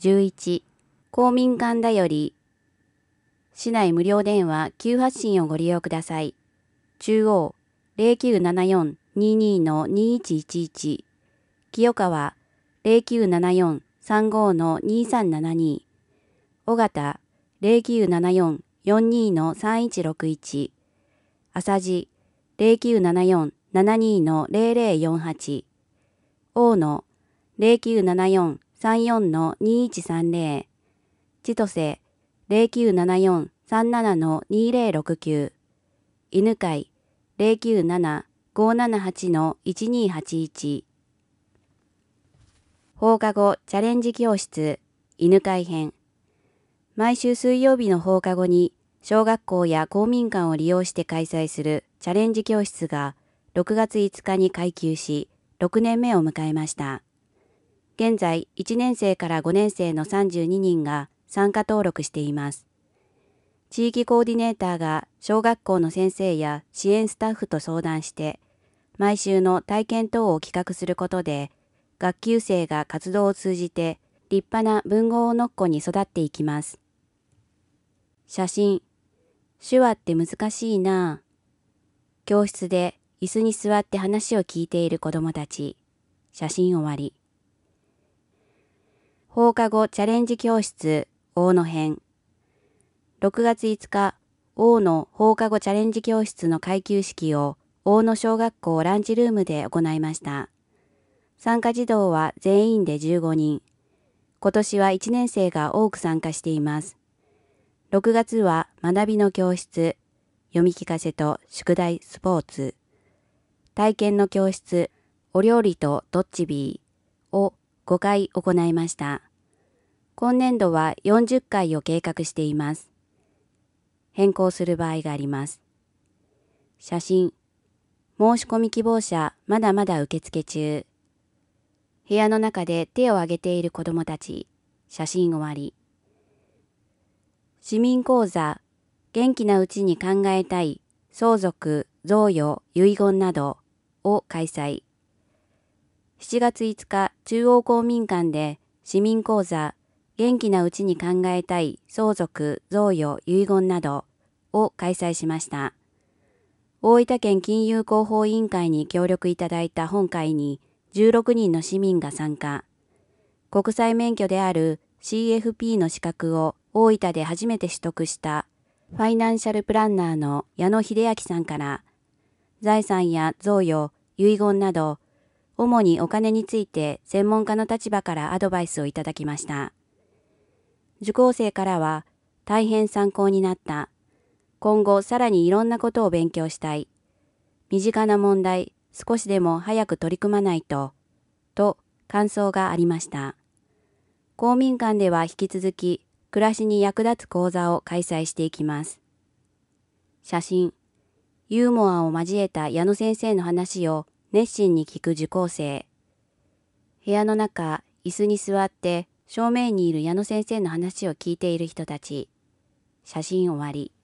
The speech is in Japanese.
11、公民館だより、市内無料電話急発進をご利用ください。中央0974-22-2111、清川0974-35-2372、尾形0974-42-3161、朝地0974-72-0048、大野0974-34-2130、千歳0974-37-2069、犬飼097-578-1281。放課後チャレンジ教室犬飼編。毎週水曜日の放課後に小学校や公民館を利用して開催するチャレンジ教室が6月5日に開休し、6年目を迎えました。現在1年生から5年生の32人が参加登録しています。地域コーディネーターが小学校の先生や支援スタッフと相談して、毎週の体験等を企画することで、学級生が活動を通じて立派な文豪のっこに育っていきます。写真。手話って難しいな。教室で椅子に座って話を聞いている子どもたち。写真終わり。放課後チャレンジ教室大野編。6月5日、大野放課後チャレンジ教室の開休式を大野小学校ランチルームで行いました。参加児童は全員で15人。今年は1年生が多く参加しています。6月は学びの教室、読み聞かせと宿題スポーツ、体験の教室、お料理とドッジビーを5回行いました。今年度は40回を計画しています。変更する場合があります。写真。申し込み希望者まだまだ受付中。部屋の中で手を挙げている子どもたち。写真終わり。市民講座、元気なうちに考えたい、相続、贈与、遺言などを開催。7月5日、中央公民館で市民講座、元気なうちに考えたい、相続、贈与、遺言などを開催しました。大分県金融広報委員会に協力いただいた本会に16人の市民が参加。国際免許である CFP の資格を大分で初めて取得したファイナンシャルプランナーの矢野秀明さんから財産や贈与、遺言など主にお金について専門家の立場からアドバイスをいただきました。受講生からは大変参考になった。今後さらにいろんなことを勉強したい。身近な問題少しでも早く取り組まないと感想がありました。公民館では引き続き暮らしに役立つ講座を開催していきます。写真。ユーモアを交えた矢野先生の話を熱心に聞く受講生。部屋の中、椅子に座って正面にいる矢野先生の話を聞いている人たち。写真終わり。